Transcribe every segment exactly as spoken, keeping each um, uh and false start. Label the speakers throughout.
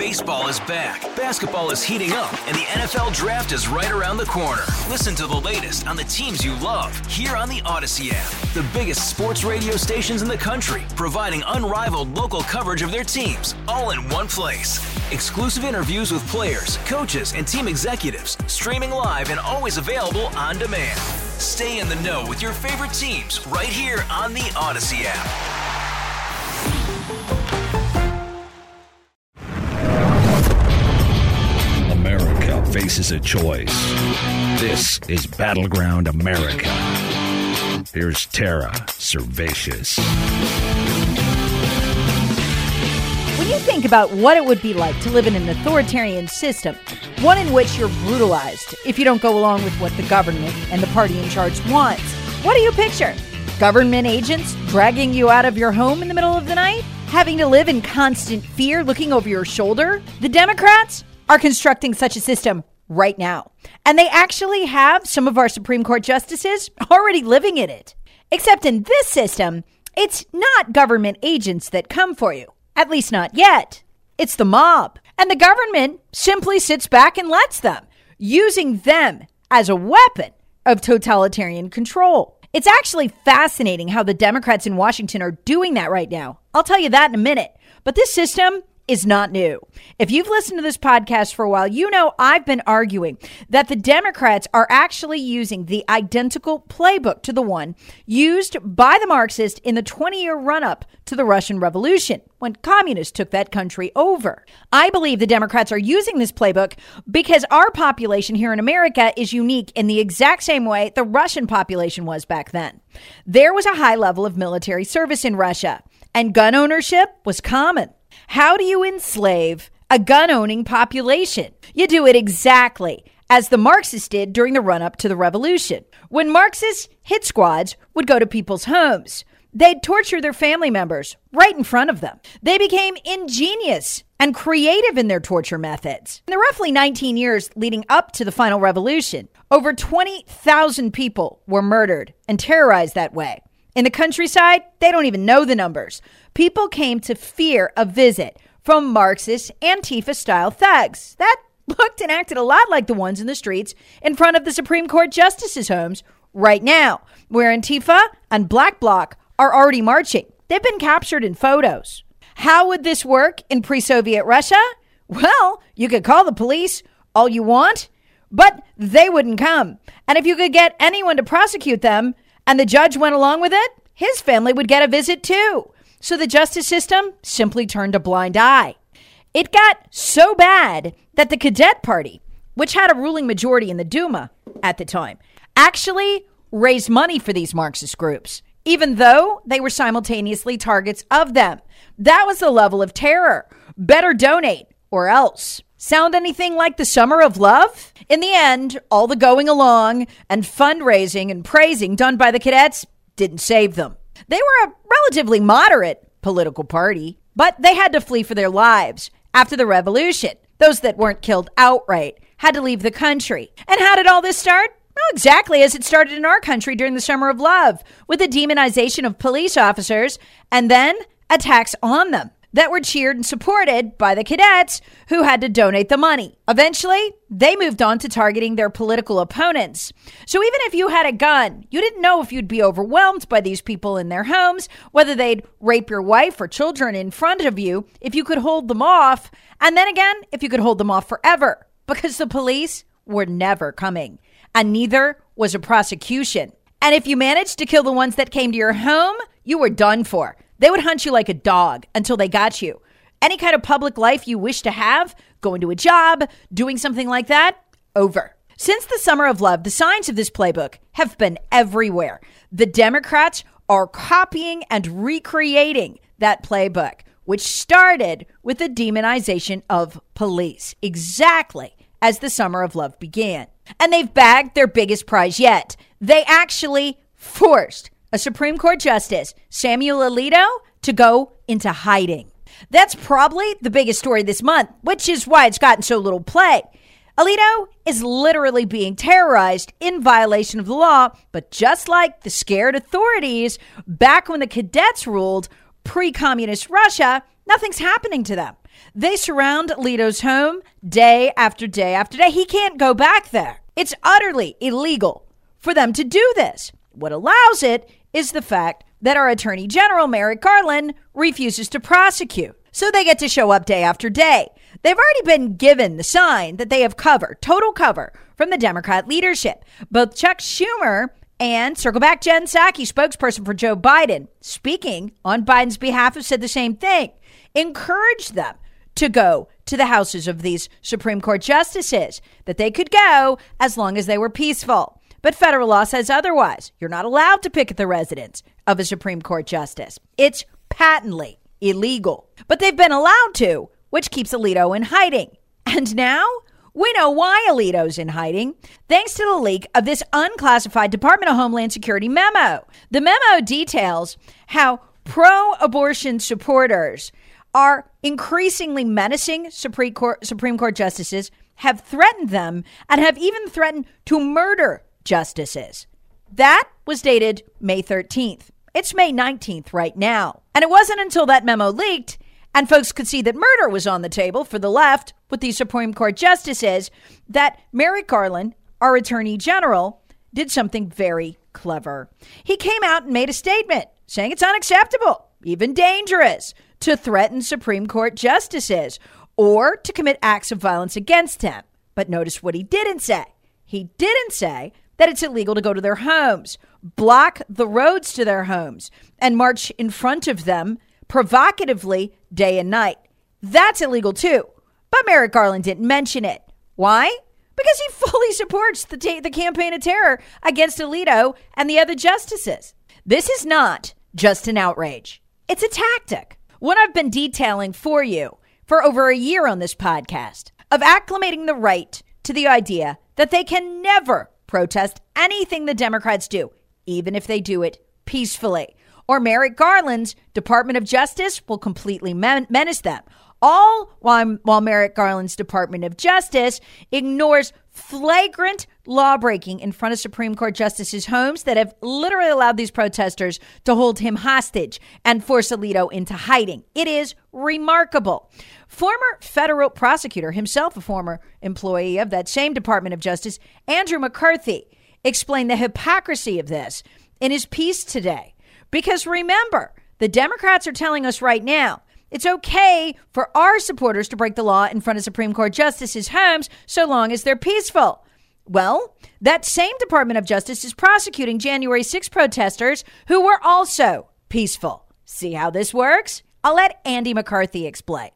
Speaker 1: Baseball is back, basketball is heating up, and the N F L Draft is right around the corner. Listen to the latest on the teams you love here on the Odyssey app. The biggest sports radio stations in the country, providing unrivaled local coverage of their teams, all in one place. Exclusive interviews with players, coaches, and team executives, streaming live and always available on demand. Stay in the know with your favorite teams right here on the Odyssey app.
Speaker 2: America faces a choice. This is Battleground America. Here's Tara Servatius.
Speaker 3: When you think about what it would be like to live in an authoritarian system, one in which you're brutalized if you don't go along with what the government and the party in charge wants, what do you picture? Government agents dragging you out of your home in the middle of the night? Having to live in constant fear looking over your shoulder? The Democrats are constructing such a system right now. And they actually have some of our Supreme Court justices already living in it. Except in this system, it's not government agents that come for you. At least not yet. It's the mob. And the government simply sits back and lets them, using them as a weapon of totalitarian control. It's actually fascinating how the Democrats in Washington are doing that right now. I'll tell you that in a minute. But this system is not new. If you've listened to this podcast for a while, you know I've been arguing that the Democrats are actually using the identical playbook to the one used by the Marxists in the twenty-year run-up to the Russian Revolution, when communists took that country over. I believe the Democrats are using this playbook because our population here in America is unique in the exact same way the Russian population was back then. There was a high level of military service in Russia, and gun ownership was common. How do you enslave a gun-owning population? You do it exactly as the Marxists did during the run-up to the revolution. When Marxist hit squads would go to people's homes, they'd torture their family members right in front of them. They became ingenious and creative in their torture methods. In the roughly nineteen years leading up to the final revolution, over twenty thousand people were murdered and terrorized that way. In the countryside, they don't even know the numbers. People came to fear a visit from Marxist Antifa-style thugs that looked and acted a lot like the ones in the streets in front of the Supreme Court justices' homes right now, where Antifa and Black Bloc are already marching. They've been captured in photos. How would this work in pre-Soviet Russia? Well, you could call the police all you want, but they wouldn't come. And if you could get anyone to prosecute them, and the judge went along with it, his family would get a visit too. So the justice system simply turned a blind eye. It got so bad that the Cadet Party, which had a ruling majority in the Duma at the time, actually raised money for these Marxist groups, even though they were simultaneously targets of them. That was the level of terror. Better donate or else. Sound anything like the summer of love? In the end, all the going along and fundraising and praising done by the cadets didn't save them. They were a relatively moderate political party, but they had to flee for their lives after the revolution. Those that weren't killed outright had to leave the country. And how did all this start? Well, exactly as it started in our country during the summer of love, with the demonization of police officers and then attacks on them that were cheered and supported by the cadets who had to donate the money. Eventually, they moved on to targeting their political opponents. So even if you had a gun, you didn't know if you'd be overwhelmed by these people in their homes, whether they'd rape your wife or children in front of you, if you could hold them off, and then again, if you could hold them off forever, because the police were never coming, and neither was a prosecution. And if you managed to kill the ones that came to your home, you were done for. They would hunt you like a dog until they got you. Any kind of public life you wish to have, going to a job, doing something like that, over. Since the summer of love, the signs of this playbook have been everywhere. The Democrats are copying and recreating that playbook, which started with the demonization of police, exactly as the summer of love began. And they've bagged their biggest prize yet. They actually forced a Supreme Court Justice, Samuel Alito, to go into hiding. That's probably the biggest story this month, which is why it's gotten so little play. Alito is literally being terrorized in violation of the law, but just like the scared authorities back when the cadets ruled pre-communist Russia, nothing's happening to them. They surround Alito's home day after day after day. He can't go back there. It's utterly illegal for them to do this. What allows it is the fact that our Attorney General, Merrick Garland, refuses to prosecute. So they get to show up day after day. They've already been given the sign that they have cover, total cover, from the Democrat leadership. Both Chuck Schumer and, circle back, Jen Psaki, spokesperson for Joe Biden, speaking on Biden's behalf, have said the same thing. Encouraged them to go to the houses of these Supreme Court justices, that they could go as long as they were peaceful. But federal law says otherwise. You're not allowed to picket the residence of a Supreme Court justice. It's patently illegal. But they've been allowed to, which keeps Alito in hiding. And now we know why Alito's in hiding, thanks to the leak of this unclassified Department of Homeland Security memo. The memo details how pro-abortion supporters are increasingly menacing Supreme Court, Supreme Court justices, have threatened them, and have even threatened to murder justices. That was dated May thirteenth. It's May nineteenth right now. And it wasn't until that memo leaked and folks could see that murder was on the table for the left with these Supreme Court justices that Merrick Garland, our Attorney General, did something very clever. He came out and made a statement saying it's unacceptable, even dangerous, to threaten Supreme Court justices or to commit acts of violence against them. But notice what he didn't say. He didn't say that it's illegal to go to their homes, block the roads to their homes, and march in front of them provocatively day and night. That's illegal too. But Merrick Garland didn't mention it. Why? Because he fully supports the, ta- the campaign of terror against Alito and the other justices. This is not just an outrage. It's a tactic. One I've been detailing for you for over a year on this podcast, of acclimating the right to the idea that they can never protest anything the Democrats do, even if they do it peacefully. Or Merrick Garland's Department of Justice will completely men- menace them. All while, while Merrick Garland's Department of Justice ignores flagrant lawbreaking in front of Supreme Court justices' homes that have literally allowed these protesters to hold him hostage and force Alito into hiding. It is remarkable. Former federal prosecutor, himself a former employee of that same Department of Justice, Andrew McCarthy, explained the hypocrisy of this in his piece today. Because remember, the Democrats are telling us right now, it's okay for our supporters to break the law in front of Supreme Court justices' homes so long as they're peaceful. Well, that same Department of Justice is prosecuting January sixth protesters who were also peaceful. See how this works? I'll let Andy McCarthy explain.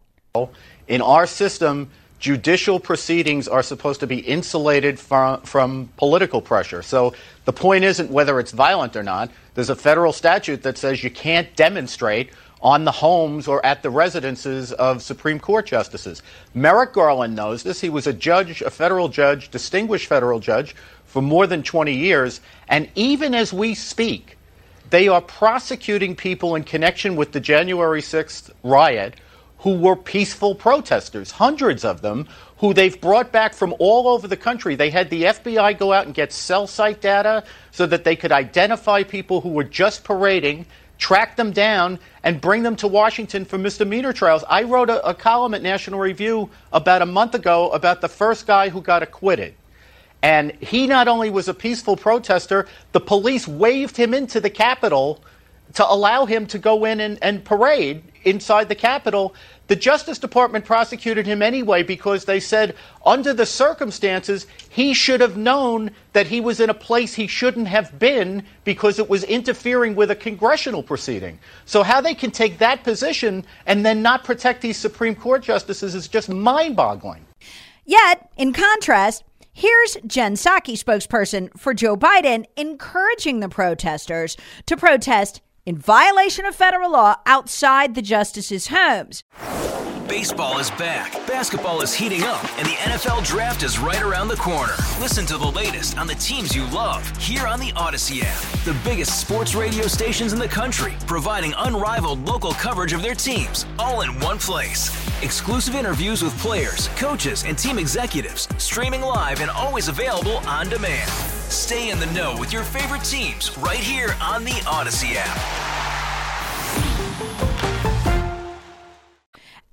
Speaker 4: In our system, judicial proceedings are supposed to be insulated from, from political pressure. So the point isn't whether it's violent or not. There's a federal statute that says you can't demonstrate on the homes or at the residences of Supreme Court justices. Merrick Garland knows this. He was a judge, a federal judge, distinguished federal judge for more than twenty years. And even as we speak, they are prosecuting people in connection with the January sixth riot who were peaceful protesters, hundreds of them, who they've brought back from all over the country. They had the F B I go out and get cell site data so that they could identify people who were just parading, track them down, and bring them to Washington for misdemeanor trials. I wrote a, a column at National Review about a month ago about the first guy who got acquitted. And he not only was a peaceful protester, the police waved him into the Capitol to allow him to go in and, and parade inside the Capitol. The Justice Department prosecuted him anyway because they said under the circumstances, he should have known that he was in a place he shouldn't have been because it was interfering with a congressional proceeding. So how they can take that position and then not protect these Supreme Court justices is just mind-boggling.
Speaker 3: Yet, in contrast, here's Jen Psaki, spokesperson for Joe Biden, encouraging the protesters to protest in violation of federal law outside the justices' homes.
Speaker 1: Baseball is back, basketball is heating up, and the N F L Draft is right around the corner. Listen to the latest on the teams you love here on the Odyssey app. The biggest sports radio stations in the country, providing unrivaled local coverage of their teams, all in one place. Exclusive interviews with players, coaches, and team executives, streaming live and always available on demand. Stay in the know with your favorite teams right here on the Odyssey app.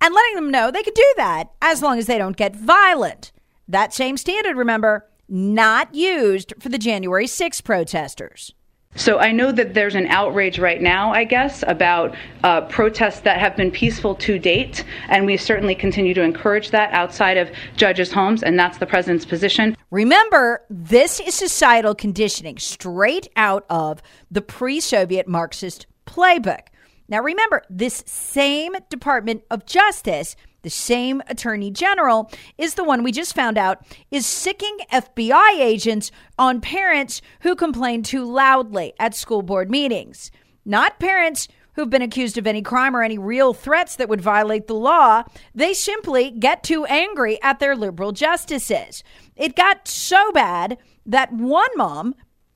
Speaker 3: and letting them know they could do that as long as they don't get violent. That same standard, remember, not used for the January sixth protesters.
Speaker 5: So I know that there's an outrage right now, I guess, about uh, protests that have been peaceful to date, and we certainly continue to encourage that outside of judges' homes, and that's the president's position.
Speaker 3: Remember, this is societal conditioning straight out of the pre-Soviet Marxist playbook. Now remember, this same Department of Justice, the same Attorney General, is the one we just found out is sicking F B I agents on parents who complain too loudly at school board meetings. Not parents who've been accused of any crime or any real threats that would violate the law. They simply get too angry at their liberal justices. It got so bad that one mom,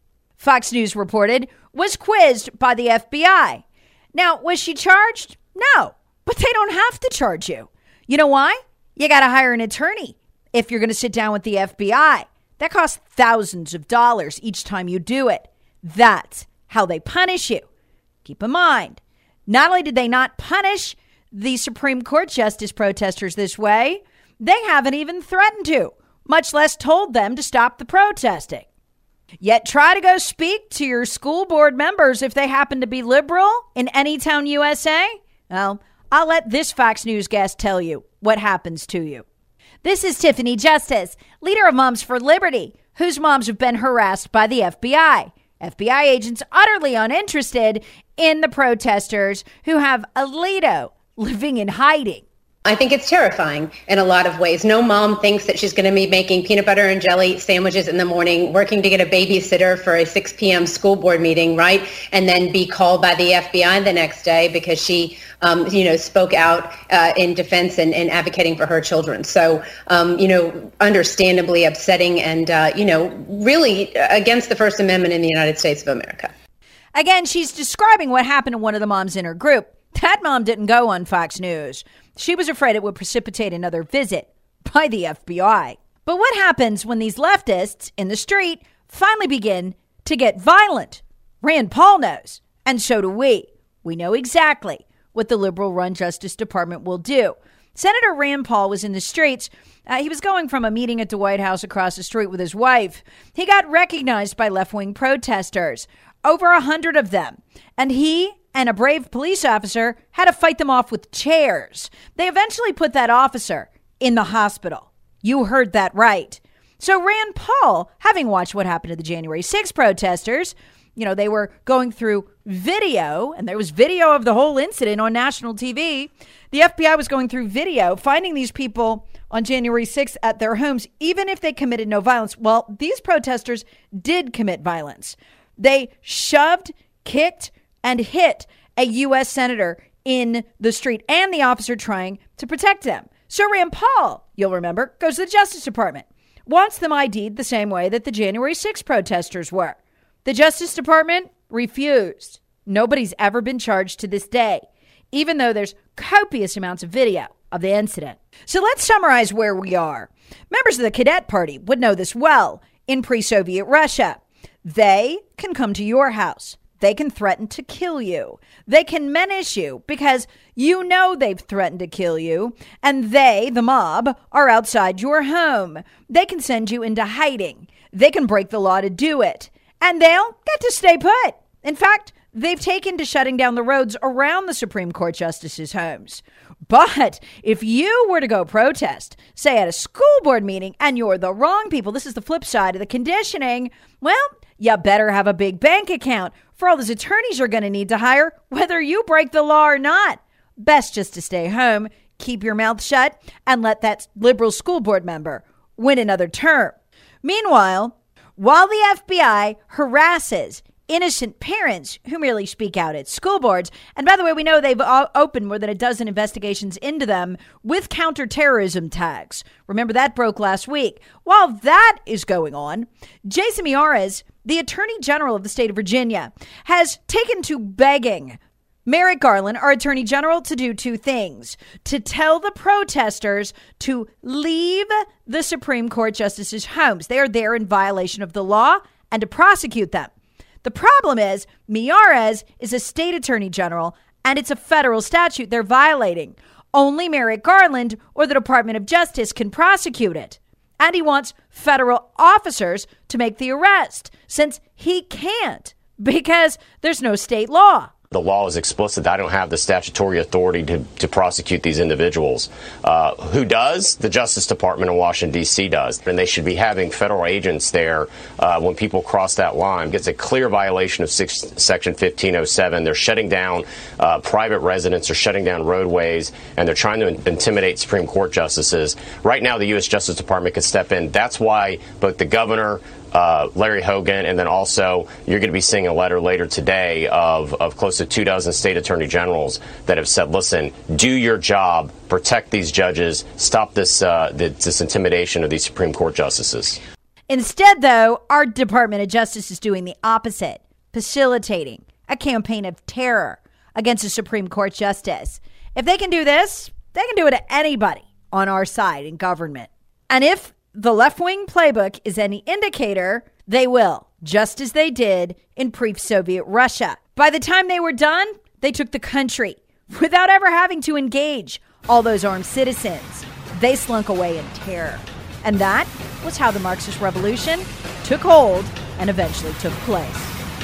Speaker 3: Fox News reported, was quizzed by the F B I. Now, was she charged? No, but they don't have to charge you. You know why? You got to hire an attorney if you're going to sit down with the F B I. That costs thousands of dollars each time you do it. That's how they punish you. Keep in mind, not only did they not punish the Supreme Court justice protesters this way, they haven't even threatened to, much less told them to stop the protesting. Yet try to go speak to your school board members if they happen to be liberal in any town U S A. Well, I'll let this Fox News guest tell you what happens to you. This is Tiffany Justice, leader of Moms for Liberty, whose moms have been harassed by the F B I. F B I agents utterly uninterested in the protesters who have Alito living in hiding.
Speaker 6: I think it's terrifying in a lot of ways. No mom thinks that she's going to be making peanut butter and jelly sandwiches in the morning, working to get a babysitter for a six p.m. school board meeting, right? And then be called by the F B I the next day because she, um, you know, spoke out uh, in defense and, and advocating for her children. So, um, you know, understandably upsetting and, uh, you know, really against the First Amendment in the United States of America.
Speaker 3: Again, she's describing what happened to one of the moms in her group. That mom didn't go on Fox News. She was afraid it would precipitate another visit by the F B I. But what happens when these leftists in the street finally begin to get violent? Rand Paul knows, and so do we. We know exactly what the liberal-run Justice Department will do. Senator Rand Paul was in the streets. Uh, he was going from a meeting at the White House across the street with his wife. He got recognized by left-wing protesters, over a hundred of them, and he and a brave police officer had to fight them off with chairs. They eventually put that officer in the hospital. You heard that right. So Rand Paul, having watched what happened to the January sixth protesters, you know, they were going through video, and there was video of the whole incident on national T V. The F B I was going through video, finding these people on January sixth at their homes, even if they committed no violence. Well, these protesters did commit violence. They shoved, kicked, and hit a U S senator in the street and the officer trying to protect them. So Rand Paul, you'll remember, goes to the Justice Department, wants them I D'd the same way that the January sixth protesters were. The Justice Department refused. Nobody's ever been charged to this day, even though there's copious amounts of video of the incident. So let's summarize where we are. Members of the Cadet Party would know this well in pre-Soviet Russia. They can come to your house. They can threaten to kill you. They can menace you because you know they've threatened to kill you, and they, the mob, are outside your home. They can send you into hiding. They can break the law to do it, and they'll get to stay put. In fact, they've taken to shutting down the roads around the Supreme Court justices' homes. But if you were to go protest, say at a school board meeting, and you're the wrong people, this is the flip side of the conditioning, well, you better have a big bank account for all those attorneys you're going to need to hire, whether you break the law or not. Best just to stay home, keep your mouth shut, and let that liberal school board member win another term. Meanwhile, while the F B I harasses innocent parents who merely speak out at school boards, and by the way, we know they've opened more than a dozen investigations into them with counterterrorism tags. Remember that broke last week. While that is going on, Jason Miyares, the Attorney General of the state of Virginia, has taken to begging Merrick Garland, our Attorney General, to do two things: to tell the protesters to leave the Supreme Court justices' homes. They are there in violation of the law, and to prosecute them. The problem is Miyares is a state attorney general, and it's a federal statute they're violating. only Merrick Garland or the Department of Justice can prosecute it. And he wants federal officers to make the arrest, since he can't, because there's no state law.
Speaker 7: The law is explicit that I don't have the statutory authority to, to prosecute these individuals. Uh, who does? The Justice Department in Washington, D C does. And they should be having federal agents there uh, when people cross that line. It's a clear violation of six, Section fifteen oh seven. They're shutting down uh, private residents, they're shutting down roadways, and they're trying to intimidate Supreme Court justices. Right now, the U S Justice Department could step in. That's why both the governor, Uh, Larry Hogan, and then also you're going to be seeing a letter later today of, of close to two dozen state attorney generals that have said, listen, do your job, protect these judges, stop this, uh, this intimidation of these Supreme Court justices.
Speaker 3: Instead, though, our Department of Justice is doing the opposite, facilitating a campaign of terror against a Supreme Court justice. If they can do this, they can do it to anybody on our side in government. And if the left-wing playbook is any indicator, they will, just as they did in pre-Soviet Russia. By the time they were done, they took the country without ever having to engage all those armed citizens. They slunk away in terror. And that was how the Marxist Revolution took hold and eventually took place.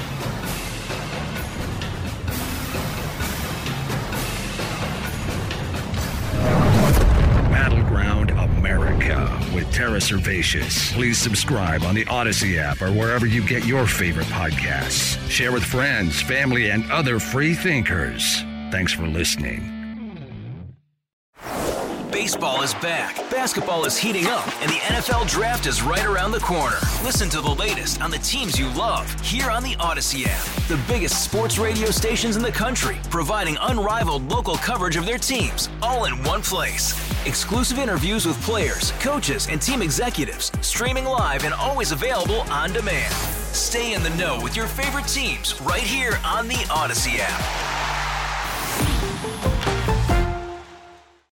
Speaker 2: Battleground America with Tara Servatius. Please subscribe on the Odyssey app or wherever you get your favorite podcasts. Share with friends, family, and other free thinkers. Thanks for listening.
Speaker 1: Baseball is back, basketball is heating up, and the N F L Draft is right around the corner. Listen to the latest on the teams you love here on the Odyssey app. The biggest sports radio stations in the country, providing unrivaled local coverage of their teams, all in one place. Exclusive interviews with players, coaches, and team executives, streaming live and always available on demand. Stay in the know with your favorite teams right here on the Odyssey app.